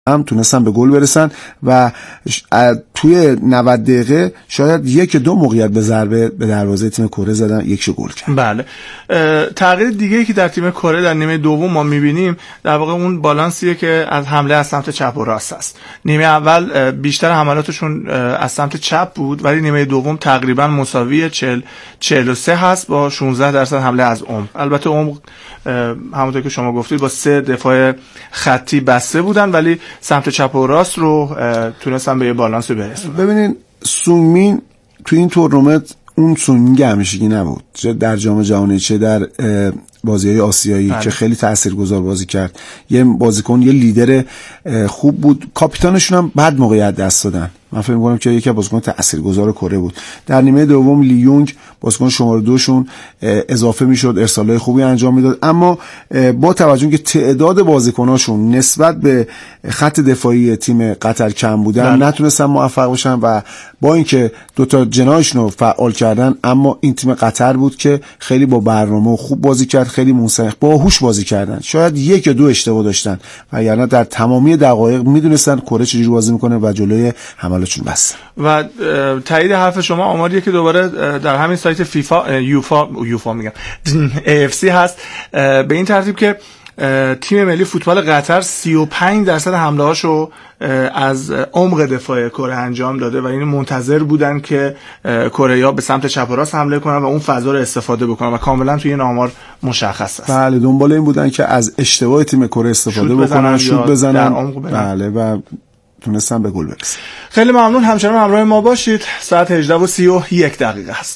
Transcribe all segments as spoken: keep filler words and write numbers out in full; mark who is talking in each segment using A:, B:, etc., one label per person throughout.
A: هم تونستن به گل برسن و توی نود دقیقه شاید یک دو موقعیت به ضربه به دروازه تیم کره زدن، یکشو گل کرد.
B: بله. تغییر دیگه‌ای که در تیم کره در نیمه دوم ما می‌بینیم در واقع اون بالانسیه که از حمله از سمت چپ و راست است. نیمه اول بیشتر حملاتشون از سمت چپ بود ولی نیمه دوم تقریبا مساوی چهل چهل و سه هست با شانزده درصد حمله از عمق. البته عمق همونطور که شما گفتید با سه دفاع خطی بسته بودن ولی سمت چپ و راست رو تونستن به یه بالانس برسونن.
A: ببینین سونمین تو این تورنمنت اون سونمین همیشگی نبود، چه در جام جهانی چه در بازی‌های آسیایی بله. که خیلی تاثیرگذار بازی کرد. یه بازیکن یه لیدر خوب بود. کاپیتانشون هم بعد موقعیت دست دادن. من فکر می‌کنم که یکی از بازیکن تاثیرگذار کره بود. در نیمه دوم لیونگ بازیکن شماره دوشون اضافه میشد، ارسالای خوبی انجام میداد، اما با توجه که تعداد بازیکناشون نسبت به خط دفاعی تیم قطر کم بودن بله. نتونستن موفق باشن و با اینکه دو تا جناحشون رو فعال کردن اما این تیم قطر بود که خیلی با برنامه خوب بازی کرد، خیلی منسجم باهوش بازی کردن. شاید یک یا دو اشتباه داشتن و یعنی در تمامی دقایق میدونستن کره چجوری بازی میکنه و جلوی حملاتشون بس.
B: و تایید حرف شما آماریه که دوباره در همین سایت فیفا یوفا یوفا میگم ای اف سی هست به این ترتیب که تیم ملی فوتبال قطر سی و پنج درصد حمله هاشو از عمق دفاع کره انجام داده و این منتظر بودن که کره‌ها به سمت چپ و راست حمله کنن و اون فضا رو استفاده بکنن و کاملا توی این آمار مشخص است.
A: بله دنبال این بودن که از اشتباه تیم کره استفاده بکنن، شوت بزنن. بله و تونستن به گل برسن.
B: خیلی ممنون، همچنان همراه ما باشید. ساعت هجده و سی و یک دقیقه است.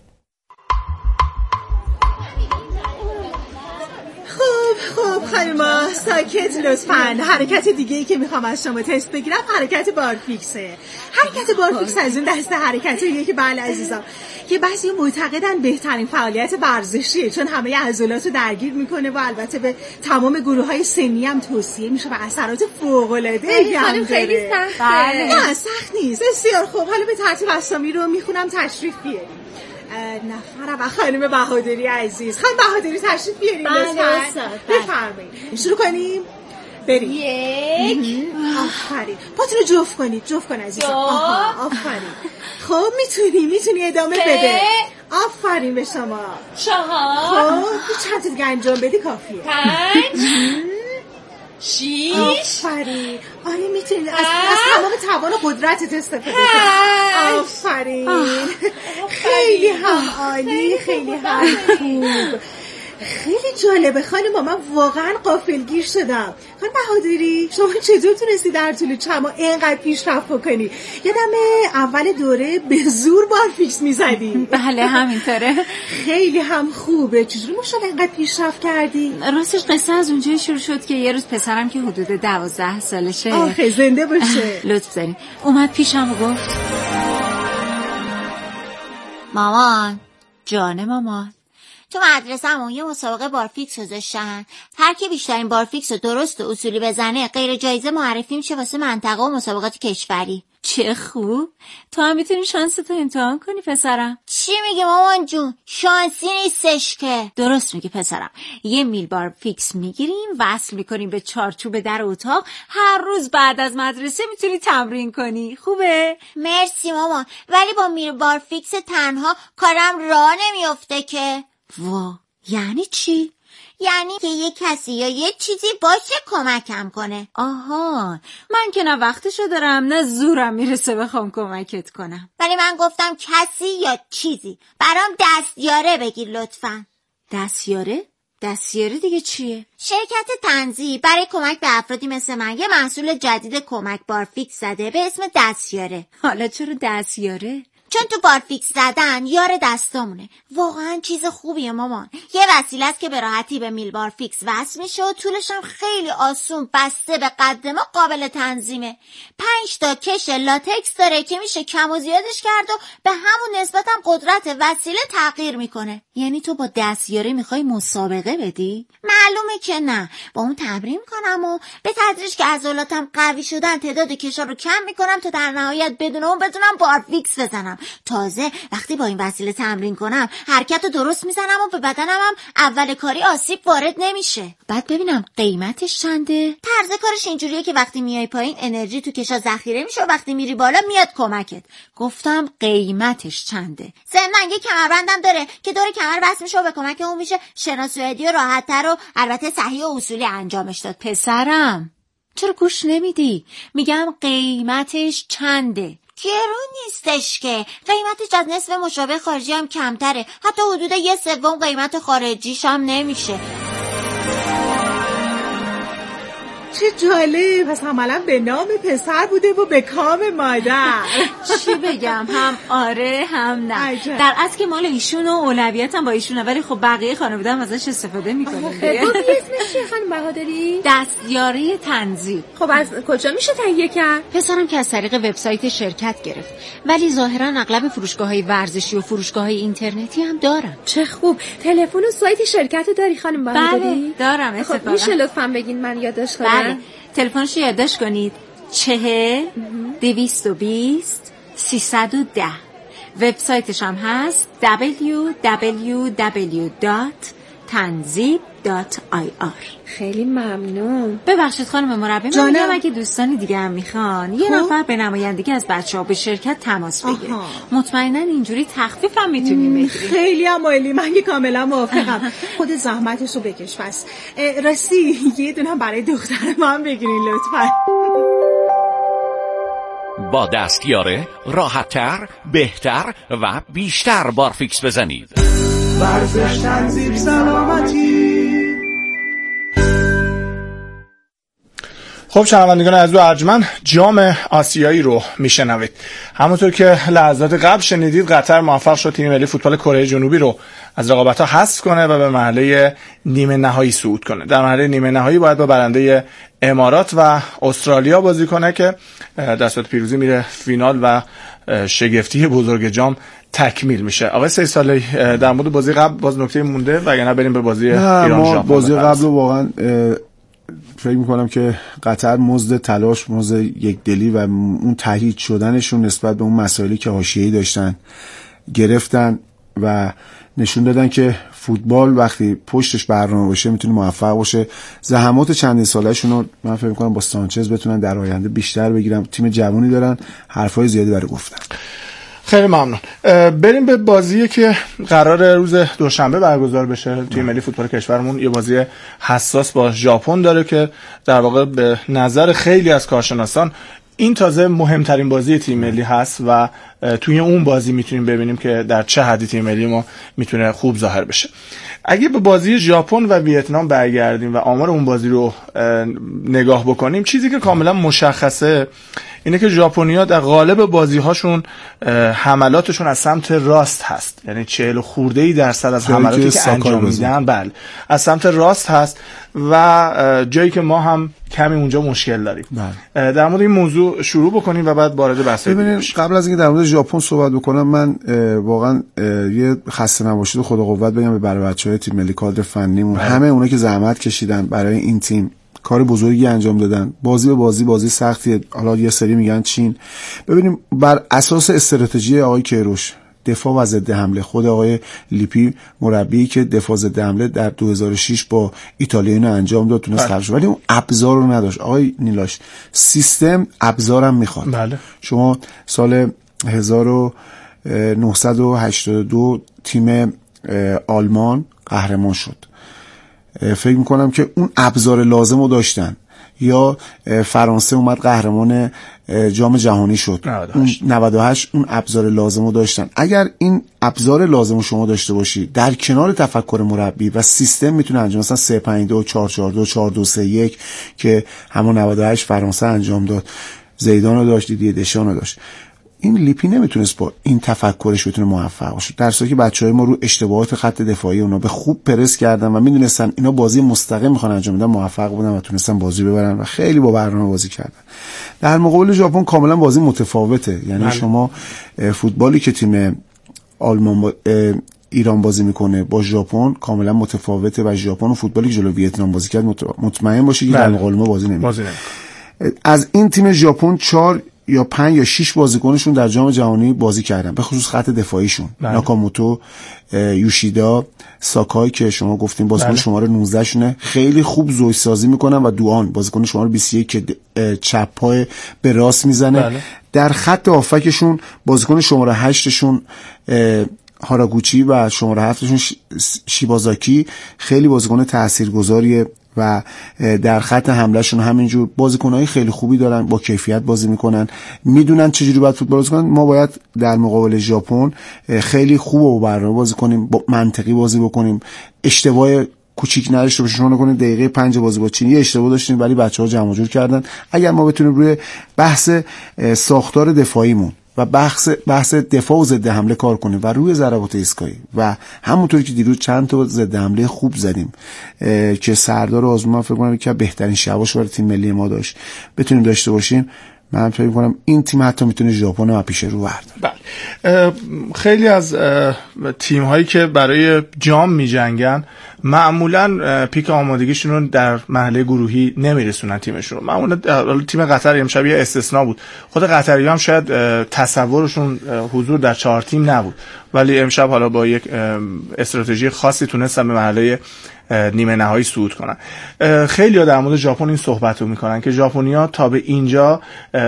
C: خانما ساکت لطفاً. حرکت دیگه ای که میخوام از شما تست بگیرم حرکت بارفیکسه. حرکت بارفیکس از اون دسته حرکتاییه که بله عزیزم که بعضی معتقدن بهترین فعالیت ورزشیه چون همه عضلات رو درگیر میکنه و البته به تمام گروه‌های سنی هم توصیه میشه و اثرات فوق‌العاده هم داره.
D: خیلی سخته.
C: نه سخت نیست. بسیار خوب. حالا به ترتیب اسامی رو میخونم تشریف بیارید. نفر و خانم بهادری عزیز، خانم بهادری تشریف بیارید لطفاً. بفرمایید. شروع کنیم. بریم.
D: یک.
C: آفرین. پاتون رو جفت کنید. جفت کن عزیزم. آها آفرین. خب میتونی میتونی ادامه بده. آفرین به شما.
D: چهار.
C: خب چند تا دیگه انجام بدی کافیه.
D: پنج. شیش.
C: آفرین. آره میتونید از, از تمام توان و قدرتت استفاده کنید. آفرین. خیلی هم عالی، خیلی هم خوب. خیلی جالبه خانم، من واقعا غافلگیر شدم. خانم بهادری شما چطور تونستی در طول چند ماه اینقدر پیشرفت بکنی؟ یادم اول دوره به زور بارفیکس میزدی.
E: بله همینطوره.
C: خیلی هم خوبه. چجوری ماشاءالله اینقدر پیشرفت کردی؟
E: راستش قصه از اونجایی شروع شد که یه روز پسرم که حدود دوازده سالشه،
C: آخه زنده باشه،
E: لطف دارین، اومد پیشم و گفت
F: مامان،
E: جان مامان،
F: تو مدرسه‌مون یه مسابقه بارفیکس گذاشتن. هر کی بیشترین بارفیکس رو درست و اصولی بزنه غیر جایزه معرفی میشه واسه منطقه و مسابقات کشوری.
E: چه خوب. تو هم میتونی شانستو امتحان کنی پسرم.
F: چی میگی مامان جون؟ شانسی نیستش که.
E: درست میگی پسرم. یه میل بارفیکس میگیریم، وصل میکنیم به چارچوب در اتاق، هر روز بعد از مدرسه میتونی تمرین کنی. خوبه؟
F: مرسی مامان، ولی با میل بارفیکس تنها کارم راه نمیافته که.
E: وا، یعنی چی؟
F: یعنی که یه کسی یا یه چیزی باشه کمکم کنه.
E: آها، من که نه وقتشو دارم نه زورم میرسه بخوام کمکت کنم.
F: ولی من گفتم کسی یا چیزی. برام دستیاره بگیر لطفاً.
E: دستیاره؟ دستیاره دیگه چیه؟
F: شرکت تنزیه برای کمک به افرادی مثل من یه محصول جدید کمک بارفیکس زده به اسم دستیاره.
E: حالا چرا دستیاره؟
F: چون تو بارفیکس زدن یار دستامونه. واقعا چیز خوبیه مامان. یه وسیله است که به راحتی به میل بارفیکس وصل میشه و طولش هم خیلی آسون بسته به قد ما قابل تنظیمه. پنج تا کش لاتکس داره که میشه کم و زیادش کرد و به همون نسبت هم قدرت وسیله تغییر میکنه.
E: یعنی تو با دستیاره میخوای مسابقه بدی؟
F: معلومه که نه. با اون تمرین میکنم و به تدریج که عضلاتم قوی شدن تعداد کشا رو کم میکنم تا در نهایت بدون اون بتونم بارفیکس بزنم. تازه وقتی با این وسیله تمرین کنم حرکت رو درست میزنم و به بدنم هم اول کاری آسیب وارد نمیشه. بعد ببینم قیمتش چنده؟ طرز کارش اینجوریه که وقتی میای پایین انرژی تو کشا ذخیره میشه و وقتی میری بالا میاد کمکت. گفتم قیمتش چنده؟ ضمن یه کمربندم داره که دور کمر بس میشه و به کمک اون میشه شناسایی راحت‌تر و البته صحیح و اصولی انجامش داد. پسرم چرا گوش نمیدی؟ میگم قیمتش چنده؟ گرون نیستش که، قیمتش از نصف مشابه خارجی هم کمتره، حتی حدود یه سوم قیمت خارجیش هم نمیشه.
C: چه جالب، پس عملا به نام پسر بوده و به کام مادر.
E: چی بگم، هم آره هم نه. عجب. در اصل که مال ایشون و اولویت هم با ایشونه، ولی خب بقیه خانواده هم ازش استفاده میکنن دیگه.
G: خب اسمش چیه خانم بهادری؟
E: دستیاره تنظیم.
G: خب از کجا میشه تهیه کرد؟
E: پسرم که از طریق وبسایت شرکت گرفت، ولی ظاهرا اغلب فروشگاه‌های ورزشی و فروشگاه‌های اینترنتی هم دارن.
G: چه خوب. تلفن و سایت شرکت داری خانم بهادری؟
E: بله دارم. اتفاقا
G: خب میشه لطفاً بگین من یادداشت کنم؟
E: بله. تلفنشو یادداشت کنید: چهل دویست و بیست سیصد و ده. وبسایتش هم هست دبلیو دبلیو دبلیو دات تنظیم دات آی آر.
G: خیلی ممنون.
E: ببخشید خانم مربی، من میگم اگه دوستانی دیگه هم میخوان یه نفر به نمایندگی از بچه‌ها به شرکت تماس بگیره، مطمئنا اینجوری تخفیف هم میتونیم بگیریم.
C: خیلی هم عالی، من که کاملا موافقم. خود زحمتشو بکش. پس راستی یه دونه برای دختر من بگیرین لطفا.
H: با دستیاره راحت‌تر، بهتر و بیشتر بارفیکس بزنید.
I: ورزش، تنظیم، سلامتی.
B: خب شنوندگان عزیز و ارجمند، جام آسیایی رو میشنوید. همونطور که لحظات قبل شنیدید، قطر موفق شد تیم ملی فوتبال کره جنوبی رو از رقابت‌ها حذف کنه و به مرحله نیمه نهایی صعود کنه. در مرحله نیمه نهایی باید با برنده امارات و استرالیا بازی کنه که در صورت پیروزی میره فینال و شگفتی بزرگ جام تکمیل میشه. آقای سه ساله، در مورد بازی قبل باز نکته مونده وگرنه بریم به بازی ایران ژاپن؟
A: بازی قبل واقعا فکر میکنم که قطر مزد تلاش، مزد یک دلی و اون تهدید شدنشون نسبت به اون مسائلی که حاشیه‌ای داشتن گرفتن و نشون دادن که فوتبال وقتی پشتش برنامه باشه میتونه موفق باشه. زحمات چندین ساله‌شون رو من فکر میکنم با سانچز بتونن در آینده بیشتر بگیرن. تیم جوانی دارن، حرفای زیادی برای گفتن.
B: خیلی ممنون. بریم به بازی که قرار روز دوشنبه برگزار بشه. تیم ملی فوتبال کشورمون یه بازی حساس با ژاپن داره که در واقع به نظر خیلی از کارشناسان این تازه مهمترین بازی تیم ملی هست و توی اون بازی میتونیم ببینیم که در چه حدی تیم ملی ما میتونه خوب ظاهر بشه. اگه به بازی ژاپن و ویتنام برگردیم و آمار اون بازی رو نگاه بکنیم، چیزی که کاملا مشخصه اینه که ژاپنی‌ها در غالب بازی‌هاشون حملاتشون از سمت راست هست، یعنی چهل خورده‌ای درصد از حملاتی که انجام میدن بله از سمت راست هست و جایی که ما هم کمی اونجا مشکل داریم. بله. در مورد این موضوع شروع بکنیم و بعد وارد بحث
A: ببینیم. قبل از اینکه در مورد ژاپن صحبت بکنم، من واقعا یه خسته نباشید و خدا قوت بگم به برای بچه‌های تیم ملی کادر فنیمون، همه اونایی که زحمت کشیدن برای این تیم، کار بزرگی انجام دادن. بازی به بازی بازی سختیه. حالا یه سری میگن چین. ببینیم بر اساس استراتژی آقای کیروش، دفاع و ضد حمله، خود آقای لیپی مربی که دفاع ضد حمله در دو هزار و شش با ایتالیا اینو انجام داد، تونست حل شه، ولی اون ابزار رو نداشت. آقای نیلاش، سیستم ابزارم میخواد. بله. شما سال هزار و نهصد و هشتاد و دو تیم آلمان قهرمان شد. فکر میکنم که اون ابزار لازم رو داشتن. یا فرانسه اومد قهرمان جام جهانی شد، نود و هشت اون ابزار لازم رو داشتن. اگر این ابزار لازم رو شما داشته باشی در کنار تفکر مربی و سیستم میتونه انجام، مثلا سه پنج دو چهار چهار دو چهار دو سه یک که همون نود و هشت فرانسه انجام داد، زیدان رو داشت، دیدیه دشان رو داشت، این لیپی نمیتونست با این تفکرش بتونه موفق باشه. در صورتی که بچهای ما رو اشتباهات خط دفاعی اونا به خوب پرس کردن و میدونستن اینا بازی مستقیم میخوان انجام بدن، موفق بودن و تونستن بازی ببرن و خیلی با برنامه بازی کردن. در مقابل ژاپن کاملا بازی متفاوته. یعنی من. شما فوتبالی که تیم آلمان با ایران بازی میکنه با ژاپن کاملا متفاوته و ژاپن و فوتبالی که جلو ویتنام بازی کرد مطمئن باشید که در مقابل ما بازی نمیکنه. از این تیم ژاپن چهار یا پنج یا شش بازیکنشون در جام جهانی بازی کردن، به خصوص خط دفاعیشون. بله. ناکاموتو، یوشیدا، ساکای که شما گفتین بازیکن بله. شماره نوزده شونه، خیلی خوب زوج سازی میکنن و دوان بازیکن شماره بیست و یک که چپ پای به راست میزنه. بله. در خط هافکشون بازیکن شماره هشت شون هاراگوچی و شماره هفتشون شیبازاکی خیلی بازیکن تاثیرگذاریه و در خط حملهشون همینجور بازیکنای خیلی خوبی دارن، با کیفیت بازی میکنن، میدونن چجوری باید فوتبال بازی کنن. ما باید در مقابل ژاپن خیلی خوب و برنامه بازی کنیم، با منطقی بازی بکنیم، اشتباه کوچیک نداشته باشیم. شما نکنید دقیقه پنج بازی با چین یه اشتباه داشتیم ولی بچه‌ها جمع جور کردن. اگر ما بتونیم روی بحث ساختار دفاعیمون و بحث بحث دفاع و ضد حمله کار کنیم و روی ضربات ایستگاهی و همونطوری که دیروز چند تا ضد حمله خوب زدیم که سردار آزمون فکر کنم که بهترین شباش برای تیم ملی ما داشت بتونیم داشته باشیم، من فکر می‌کنم این تیم حتی میتونه ژاپن رو پیش رو برداره.
B: بله. خیلی از تیم‌هایی که برای جام می‌جنگن معمولاً پیک آمادگیشون رو در مرحله گروهی نمیرسونن تیمشون. معمولاً تیم قطر امشب یه استثناء بود. خود قطری‌ها هم شاید تصورشون حضور در چهار تیم نبود، ولی امشب حالا با یک استراتژی خاصی تونستن به مرحله نیمه نهایی صعود کنن. خیلی ها در مورد ژاپن این صحبت رو میکنن که ژاپنی‌ها تا به اینجا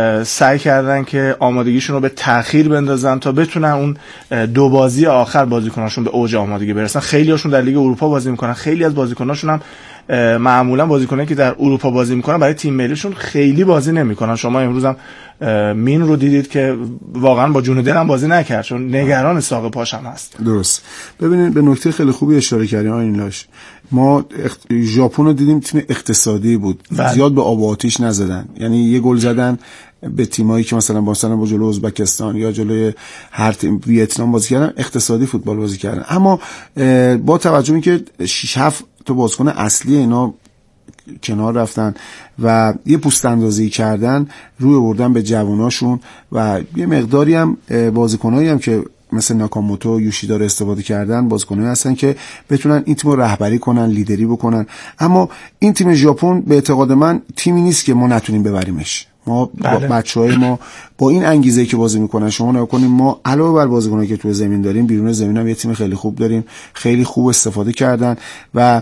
B: سعی کردن که آمادگیشون رو به تأخیر بندازن تا بتونن اون دو بازی آخر بازیکناشون به اوج آمادگی برسن. خیلی هاشون در لیگ اروپا بازی میکنن، خیلی از بازیکناشون هم معمولا بازیکنایی که در اروپا بازی میکنن برای تیم ملیشون خیلی بازی نمیکنن. شما امروز هم مین رو دیدید که واقعا با جون و دلم بازی نکرد چون نگران ساق پاشم هست.
A: درست. ببینید به نکته خیلی خوبی اشاره کردین آقای لاش. ما ژاپن رو دیدیم تیم اقتصادی بود. بله. زیاد به آب و آتیش نزدن، یعنی یه گل زدن به تیمایی که مثلا با مثلا با جلوی ازبکستان یا جلوی هر تیم ویتنام بازی کردن، اقتصادی فوتبال بازی کردن. اما با توجه به اینکه شش هفت تا بازیکن اصلی اینا کنار رفتن و یه پوست اندازی کردن، روی بردن به جواناشون و یه مقداری هم بازیکنایی هم که مثل ناکاموتو، یوشیدا رو استفاده کردن، بازیکنایی هستن که بتونن این تیم رو رهبری کنن، لیدری بکنن. اما این تیم ژاپن به اعتقاد من تیمی نیست که ما نتونیم ببریمش. ما بله. بچهای ما با این انگیزه‌ای که بازی میکنن، شما نگاه کنید ما علاوه بر بازیکنایی که تو زمین داریم، بیرون زمین هم یه تیم خیلی خوب داریم، خیلی خوب استفاده کردن و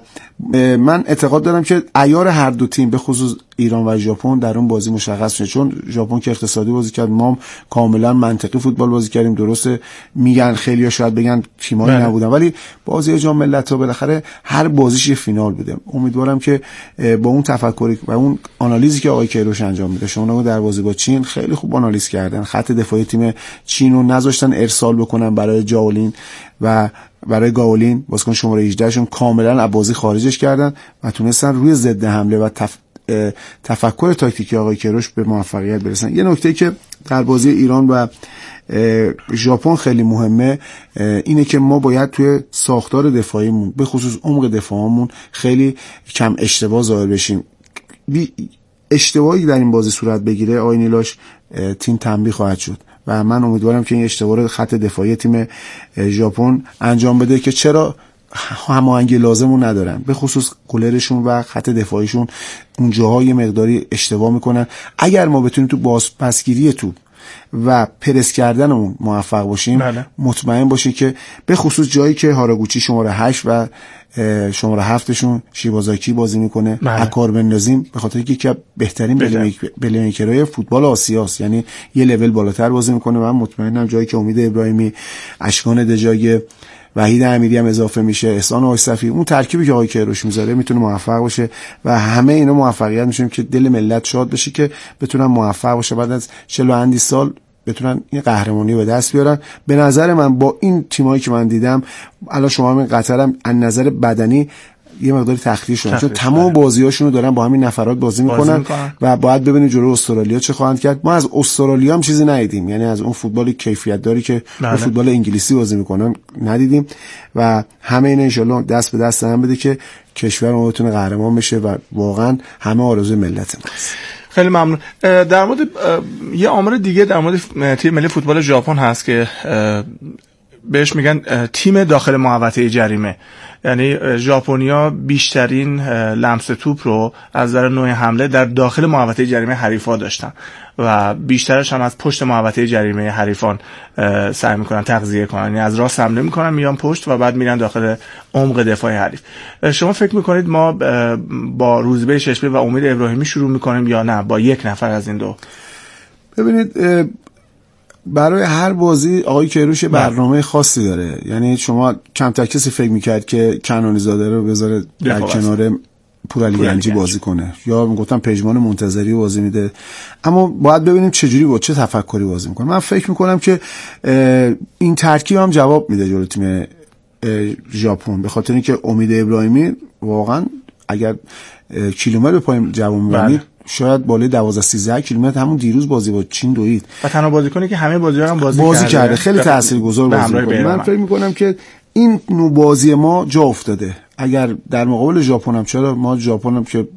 A: من اعتقاد دارم که عیار هر دو تیم به خصوص ایران و ژاپن در اون بازی مشخص میشه، چون ژاپن که اقتصادی بازی کرد، ما کاملا منطقی فوتبال بازی کردیم. درسته میگن خیلی‌ها شاید بگن تیمایی نبودن، ولی بازی جام ملت‌ها بالاخره هر بازیش یه فینال بوده. امیدوارم که با اون تفکری و اون آنالیزی که آقای کیروش انجام میده، شما در بازی با چین خیلی خوب آنالیز کردن، خط دفاعی تیم چین رو نذاشتن ارسال بکنن برای جاولین و برای گاولین بازیکن شماره هجده شون کاملا از بازی خارجش کردن و تونستن روی ضد حمله و تف... تفکر تاکتیکی آقای کیروش به موفقیت برسن. یه نکته که در بازی ایران و ژاپن خیلی مهمه اینه که ما باید توی ساختار دفاعیمون به خصوص عمق دفاعمون خیلی کم اشتباه ظاهر بشیم. بی... اشتباهی در این بازی صورت بگیره آقای نیلاش تیم تنبیه خواهد شد و من امیدوارم که این اشتباه رو خط دفاعی تیم ژاپن انجام بده که چرا هماهنگی لازمو ندارن، به خصوص گلرشون و خط دفاعیشون اونجاها یه مقداری اشتباه میکنن. اگر ما بتونیم تو بازپسگیری توپ و پرس کردنمون موفق باشیم، بله. مطمئن باشی که به خصوص جایی که هاراگوچی شماره هشت و شماره هفتشون شیبازاکی بازی میکنه، بله. اکار بندازیم به خاطر اینکه که بهترین بلیمیکرهای فوتبال آسیاست، یعنی یه لول بالاتر بازی میکنه. من مطمئنم جایی که امید ابراهیمی، اشکان دجاگه، وحید امیری هم اضافه میشه، احسان آصفی، اون ترکیبی که آقای کیروش میذاره میتونه موفق باشه و همه اینا موفقیت میشیم که دل ملت شاد بشه که بتونن موفق باشه بعد از چهل اندی سال بتونن این قهرمانی به دست بیارن. به نظر من با این تیمایی که من دیدم الان شما همین قطر هم از نظر بدنی یه مقداری تخلیه شدن، چون تمام بازیاشونو دارن با همین نفرات بازی میکنن, بازی میکنن. و باید ببینیم جلوی استرالیا چه خواهند کرد. ما از استرالیا هم چیزی ندیدیم، یعنی از اون فوتبال کیفیت داری که به فوتبال انگلیسی بازی میکنن ندیدیم و همه اینا ان شاءالله دست به دست هم بده که کشور ما بتونه قهرمان بشه و واقعا همه آرزوی ملت ماست.
B: خیلی ممنون. در مورد یه آمار دیگه در مورد تیم ملی فوتبال ژاپن هست که بهش میگن تیم داخل محوطه جریمه، یعنی ژاپنیا بیشترین لمس توپ رو از نظر نوع حمله در داخل محوطه جریمه حریفا داشتن و بیشترش هم از پشت محوطه جریمه حریفان سعی میکنن تغذیه کنن، یعنی از راست حمله میکنن میان پشت و بعد میرن داخل عمق دفاع حریف. شما فکر میکنید ما با روزبه چشمی و امید ابراهیمی شروع میکنیم یا نه با یک نفر از این دو؟
A: ببینید برای هر بازی آقای کیروش برنامه خاصی داره، یعنی شما کمتر کسی فکر میکرد که کنانی زاده رو بذاره در کنار پورعلی گنجی بازی کنه یا میگفتم پژمان منتظری بازی میده، اما باید ببینیم چه جوری با چه تفکری بازی میکنه. من فکر میکنم که این ترکیب هم جواب میده جلوی تیم ژاپن، به خاطر اینکه امید ابراهیمی واقعا اگر کیلومتر به پای جواب میبینید شاید بالای دوازده سیزده کیلومتر همون دیروز بازی با چین دوید
B: و تنها بازیکنی که همه بازی‌ها هم بازی,
A: بازی کرده, کرده. خیلی تاثیرگذار بازی می‌کنه. من فکر می‌کنم که این نوع بازی ما جا افتاده. اگر در مقابل ژاپن هم، چرا ما ژاپن هم که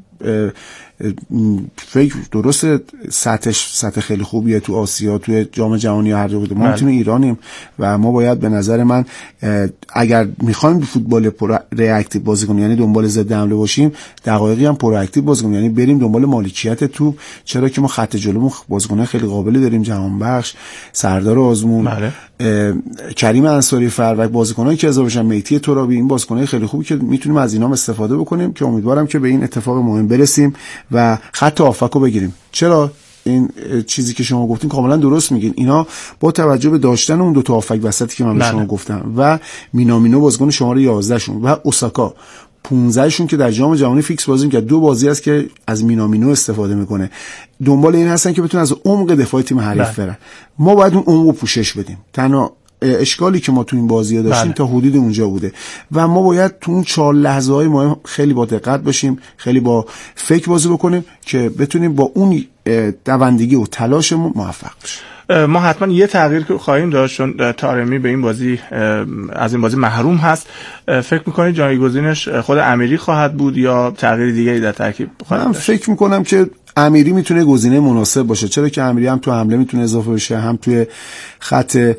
A: فکر درسته سطحش سطح خیلی خوبیه تو آسیا، تو جام جهانی هر جا بوده، ما تیم ایرانیم و ما باید به نظر من اگر میخوایم فوتبال پر ریاکتیو بازی کنیم، یعنی دنبال ضد حمله باشیم، دقایقی هم پرواکتیو بازی کنیم، یعنی بریم دنبال مالکیت توپ، چرا که ما خط جلومون بازیکنان خیلی قابلی داریم، جهانبخش، سردار آزمون، بله. کریم انصاری فر و بازیکنایی که اضافه شدن، مهدی ترابی، این بازیکنای خیلی خوبی که میتونیم از اینا استفاده بکنیم که امیدوارم که به این اتفاق مهم برسیم و خط هافکو بگیریم. چرا این چیزی که شما گفتین کاملا درست میگین، اینا با توجه به داشتن اون دو تا هافک وسطی که من به شما گفتم و مینامینو بازیکن شماره یازده شون و اوساکا پانزده شون که در جام جهانی فیکس بازی می‌کنه، دو بازی است که از مینامینو استفاده میکنه، دنبال این هستن که بتونن از عمق دفاع تیم حریف برن. ما باید اون عمقو پوشش بدیم. تنها اشکالی که ما تو این بازی‌ها داشتیم بله. تا حدود اونجا بوده و ما باید تو اون چهار لحظه‌های مهم خیلی با دقت باشیم، خیلی با فکر بازی بکنیم که بتونیم با اون دوندگی و تلاشمون موفق بشیم.
B: ما حتما یه تغییر که خواهیم داشت، چون طارمی به این بازی از این بازی محروم هست. فکر می‌کنید جایگزینش خود امیری خواهد بود یا تغییر دیگری در ترکیب خواهد
A: من
B: داشت؟
A: فکر می‌کنم که امیری میتونه گزینه مناسب باشه، چرا که امیری هم تو حمله میتونه اضافه بشه، هم توی خط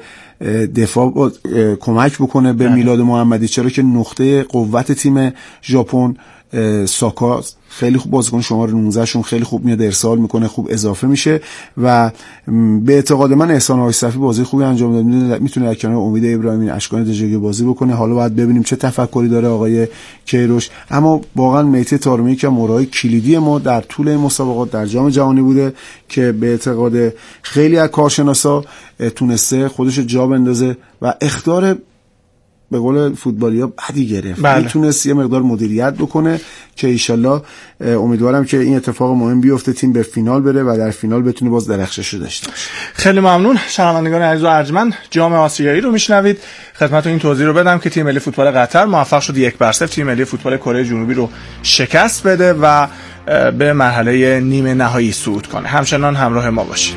A: دفاع کمک بکنه به میلاد محمدی، چرا که نقطه قوت تیم ژاپن ساکا خیلی خوب بازیکن شماره نوزده شون خیلی خوب میاد ارسال میکنه، خوب اضافه میشه و به اعتقاد من احسان آیصفی بازی خوبی انجام داد، میتونه در کنار امید ابراهیمی، اشکان دژگی بازی بکنه. حالا باید ببینیم چه تفکری داره آقای کیروش، اما واقعا مهدی طارمی که مورای کلیدی ما در طول این مسابقات در جام جهانی بوده که به اعتقاد خیلی از کارشناسا تونسته خودش جا بندازه و اخطار به قول فوتبالیا بدی گرفت، بله. میتونست یه مقدار مدیریت بکنه که ایشالله امیدوارم که این اتفاق مهم بیفته، تیم به فینال بره و در فینال بتونه باز درخشش داشته باشه.
B: خیلی ممنون. شنوندگان عزیز و ارجمند، جام آسیایی رو میشنوید. خدمتتون این توضیح رو بدم که تیم ملی فوتبال قطر موفق شد یک بر صفر تیم ملی فوتبال کره جنوبی رو شکست بده و به مرحله نیمه نهایی صعود کنه. همچنان همراه ما باشید.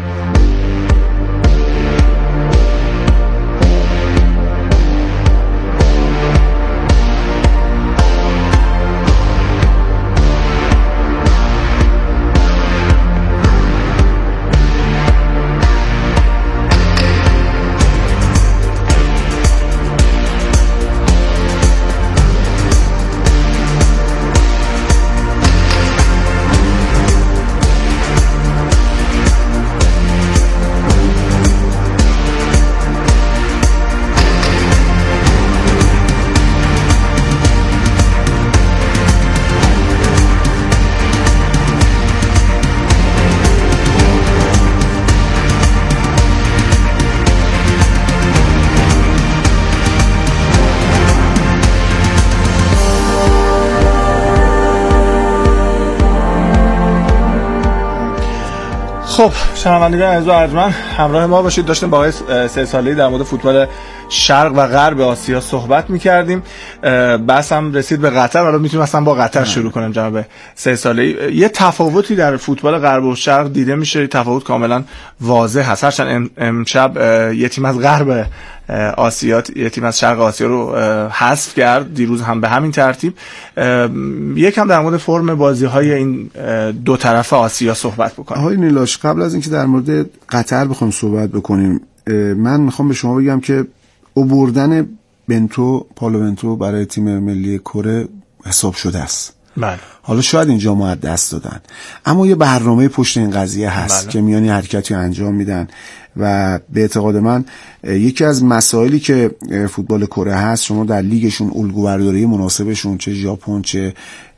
B: خب شنوندگان عزیز و ارجمند، همراه ما باشید. داشتیم با آقای سه ساله‌ای در مورد فوتبال شرق و غرب آسیا صحبت می‌کردیم. بحث هم رسید به قطر، حالا میتونیم اصلا با قطر شروع کنیم. جناب سه ساله‌ای، یه تفاوتی در فوتبال غرب و شرق دیده میشه، تفاوت کاملا واضح هست. هرچند امشب یه تیم از غرب آسیا یه تیم از شرق آسیا رو حذف کرد، دیروز هم به همین ترتیب. یکم در مورد فرم بازی‌های این دو طرف آسیا صحبت بکنیم.
A: آقای نیلاش، قبل از اینکه در مورد قطر بخوایم صحبت بکنیم، من میخوام به شما بگم که آوردن بنتو پالو بنتو برای تیم ملی کره حساب شده است.
B: بله.
A: حالا شاید اینجا ما دست دادن، اما یه برنامه پشت این قضیه هست. بله. که میانی حرکتی انجام میدن و به اعتقاد من یکی از مسائلی که فوتبال کره هست، شما در لیگشون الگوبرداری مناسبشون چه ژاپن چه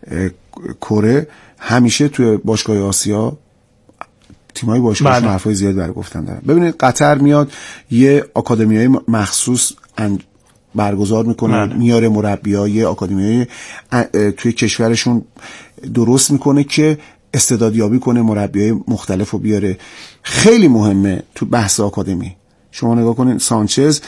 A: کره همیشه توی باشگاه آسیا تیمای باشگاهشون بله. حرفای زیاد برای گفتن دارن. ببینید قطر میاد یه آکادمیای مخصوص برگزار میکنه، بله. میاره مربیای آکادمیای توی کشورشون درست میکنه که استعدادیابی کنه، مربیای مختلفو بیاره. خیلی مهمه تو بحث آکادمی. شما نگاه کنید سانچز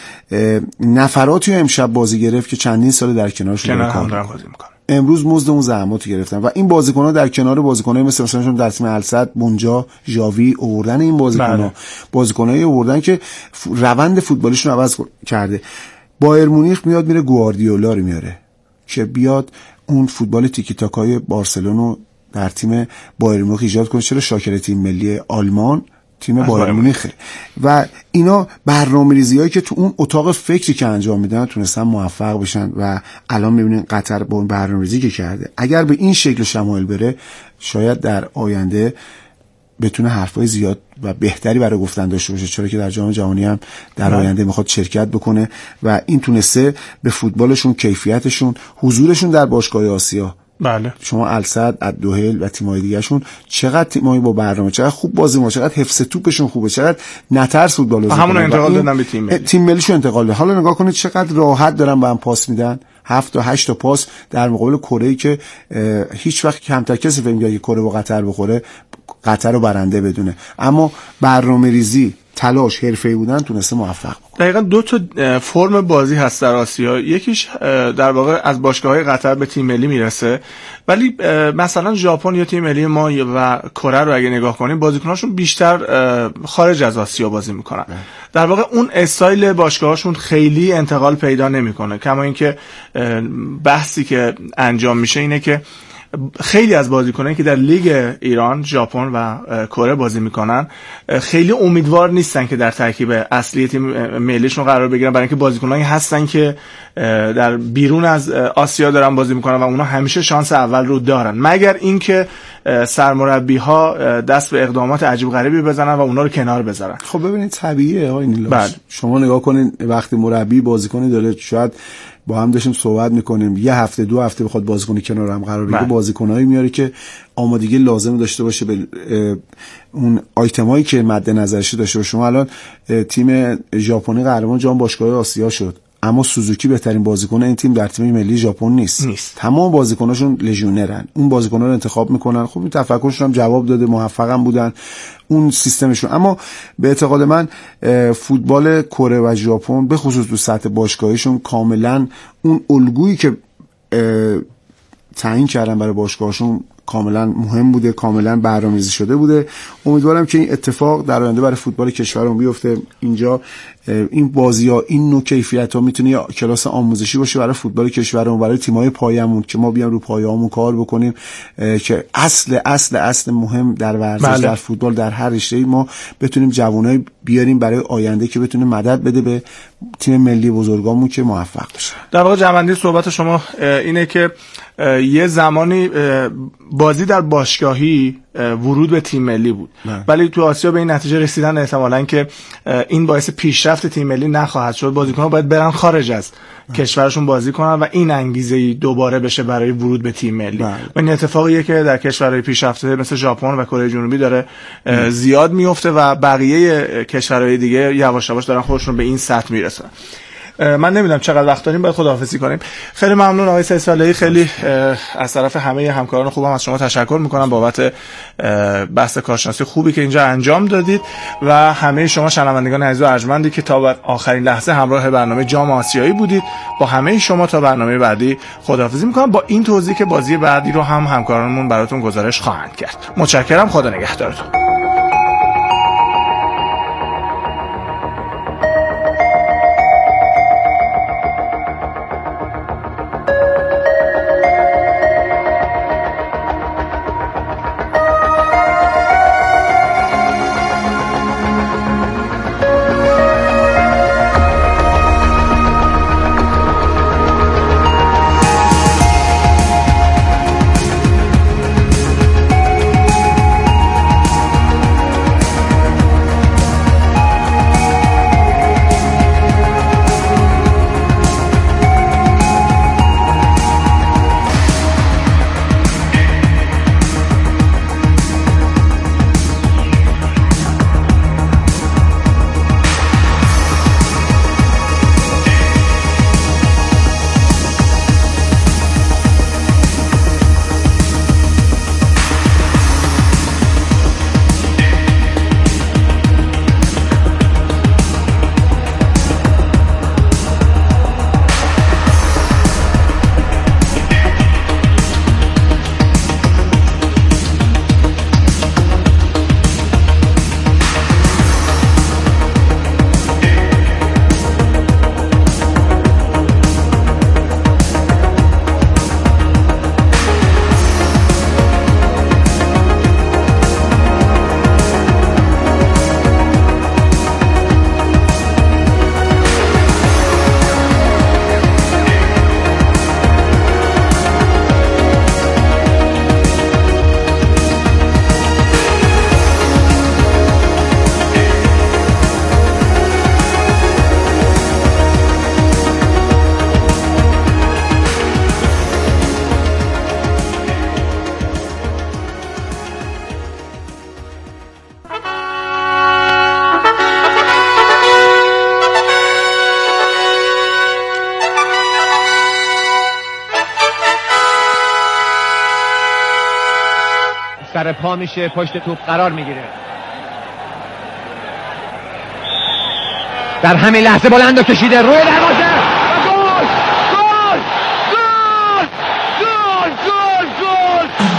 A: نفراتی امشب بازی گرفت که چندین سال در کنارشون
B: کنار هم دارن بازی میکنن.
A: امروز مزد اون زحماتو گرفتن و این بازیکن‌ها در کنار بازیکن‌های مثل مثلا در تیم السد، بونجا، ژاوی آوردن این بازیکن‌ها بله. بازیکن‌های آوردن که روند فوتبالیشون عوض کرده. بایر مونیخ میاد میره گواردیولا رو میاره که بیاد اون فوتبال تیکی تاکای بارسلونو در تیم بایر مونیخ ایجاد کنه. چرا شاکر تیم ملی آلمان تیم بایر مونیخه و اینا برنامه‌ریزیایی که تو اون اتاق فکری که انجام میدن تونستن موفق بشن و الان میبینین قطر با اون برنامه‌ریزی که کرده اگر به این شکل شمایل بره شاید در آینده بتونه حرفای زیاد و بهتری برای گفتن داشته باشه، چرا که در جام جهانی هم در آینده میخواد شرکت بکنه و این تونسته به فوتبالشون، کیفیتشون، حضورشون در باشگاه آسیا.
B: بله.
A: شما السد، الدوهل و تیم‌های دیگه‌شون چقدر تیمایی با برنامه، چقدر خوب بازی می‌کنن، چقدر حفظ توپشون خوبه، چقدر نترس فوتبال بازی
B: همون انتقال دادن به تیم ملی.
A: تیم ملیشو انتقال دادن. حالا نگاه کنید چقدر راحت دارن با هم پاس میدن. هفت تا هشت تا پاس در مقابل کره‌ای که هیچ وقت کمتر کسی فکر می‌کنه که کره با قطر بخوره قطر رو برنده بدونه، اما برنامه‌ریزی، تلاش، حرفه‌ای بودن تونسته موفق بکنه.
B: دقیقاً دو تا فرم بازی هست در آسیا. یکیش در واقع از باشگاه‌های قطر به تیم ملی میرسه، ولی مثلا ژاپن یا تیم ملی ما و کره رو اگه نگاه کنیم بازیکناشون بیشتر خارج از آسیا بازی میکنن. در واقع اون استایل باشگاهاشون خیلی انتقال پیدا نمیکنه. کما اینکه بحثی که انجام میشه اینه که خیلی از بازیکنایی که در لیگ ایران، ژاپن و کره بازی میکنن خیلی امیدوار نیستن که در ترکیب اصلی تیم ملیشون قرار بگیرن، برای اینکه بازیکنایی هستن که در بیرون از آسیا دارن بازی میکنن و اونا همیشه شانس اول رو دارن، مگر اینکه سرمربی ها دست به اقدامات عجیب غریبی بزنن و اونا رو کنار بذارن.
A: خب ببینید طبیعیه آقای نیلاش. شما نگاه کنین وقتی مربی بازیکنی داره، شاید با هم داشتیم صحبت میکنیم یه هفته دو هفته بخواد بازیکنی کنار هم قرار بگیره، بازیکنایی میاره که آمادگی لازم داشته باشه به اون آیتمایی که مد نظرش داشته باشه. شما الان تیم ژاپنی قهرمان جام باشگاه آسیا شد، اما سوزوکی بهترین بازیکن این تیم در تیم ملی ژاپن نیست.
B: نیست.
A: تمام بازیکناشون لژیونرن. اون بازیکن‌ها رو انتخاب میکنن. خب این تفکرشون هم جواب داده، موفقم بودن اون سیستمشون. اما به اعتقاد من فوتبال کره و ژاپن به خصوص تو سطح باشگاهیشون کاملا اون الگویی که تعیین کردن برای باشگاهشون کاملا مهم بوده، کاملا برنامه‌ریزی شده بوده. امیدوارم که این اتفاق در آینده برای فوتبال کشورمون بیفته. اینجا این بازی‌ها، این نوع کیفیت‌ها میتونه یه کلاس آموزشی باشه برای فوتبال کشورمون، برای تیم‌های پایه‌مون که ما بیام رو پایه‌هامون کار بکنیم که اصل اصل اصل مهم در ورزش، بله. در فوتبال، در هر رشته‌ای ما بتونیم جوانای بیاریم برای آینده که بتونه مدد بده به تیم ملی بزرگامون که موفق بشه.
B: در واقع جمع‌بندی صحبت شما اینه که یه زمانی بازی در باشگاهی ورود به تیم ملی بود، نه. ولی تو آسیا به این نتیجه رسیدن احتمالاً که این باعث پیشرفت تیم ملی نخواهد شد. بازیکن‌ها باید برن خارج از نه. کشورشون بازی کنن و این انگیزه دوباره بشه برای ورود به تیم ملی. و این اتفاقیه که در کشورهای پیشرفته مثل ژاپن و کره جنوبی داره نه. زیاد میفته و بقیه کشورهای دیگه یواش یواش دارن خودشون به این سطح میرسن. من نمیدونم چقدر وقت داریم، باید خداحافظی کنیم. خیلی ممنون آقای سعید صالحی، خیلی از طرف همه همکاران خوبم از شما تشکر میکنم بابت بحث کارشناسی خوبی که اینجا انجام دادید و همه شما شنوندگان عزیز و ارجمندی که تا آخرین لحظه همراه برنامه جام آسیایی بودید. با همه شما تا برنامه بعدی خداحافظی میکنم، با این توضیح که بازی بعدی رو هم همکارانمون براتون گزارش خواهند کرد. متشکرم، خدا نگهدارتون.
J: سر پا میشه، پشت توپ قرار میگیره. در همین لحظه بلند و کشیده روی دروازه و گل! گل! گل! گل! گل! گل!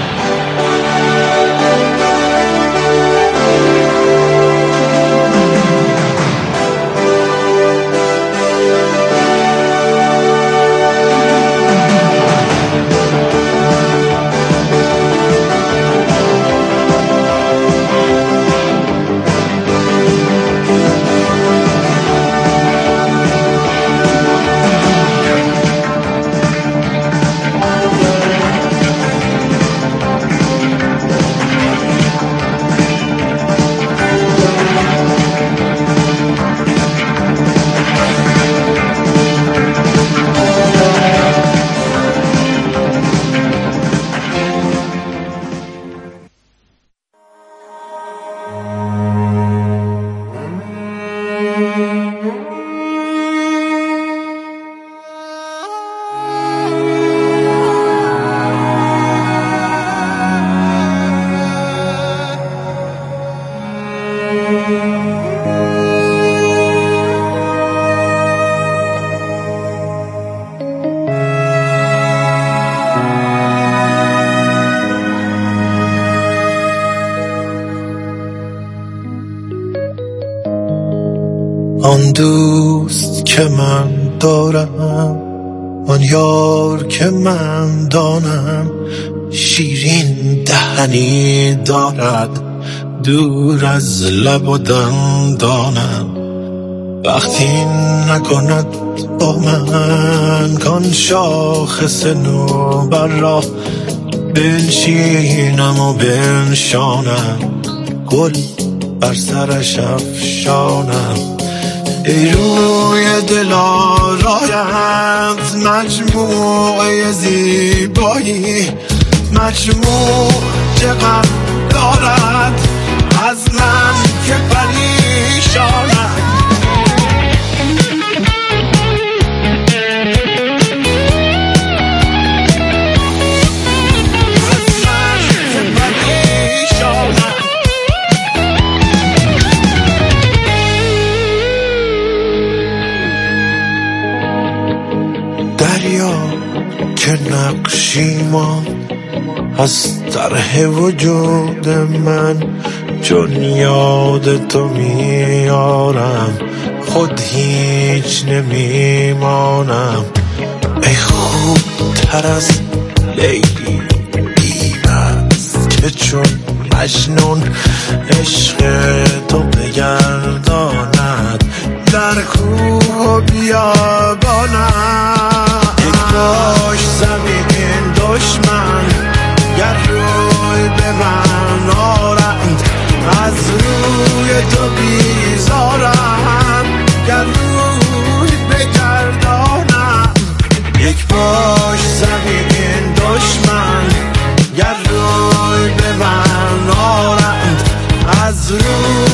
K: آن دوست که من دارم، آن یار که من دانم، شیرین دهنی دارد دور از لب و دندانم. وقتی نکند با من کان شاخص نوبر را، بنشینم و بنشانم، گل بر سرش افشانم. ای روی دل آرایت مجموعه زیبایی، مجموع چقدر دارد از من که پریشانم. دریا که نقشی ماند از طرح وجود من، چون یاد تو میارم خود هیچ نمیمانم. ای خوب تر از لیلی بی‌مست که چون مجنون عشق تو بگرداند در کوه و بیابانم. باش زمین دشمن گر روی به من آرند، از روی تو بی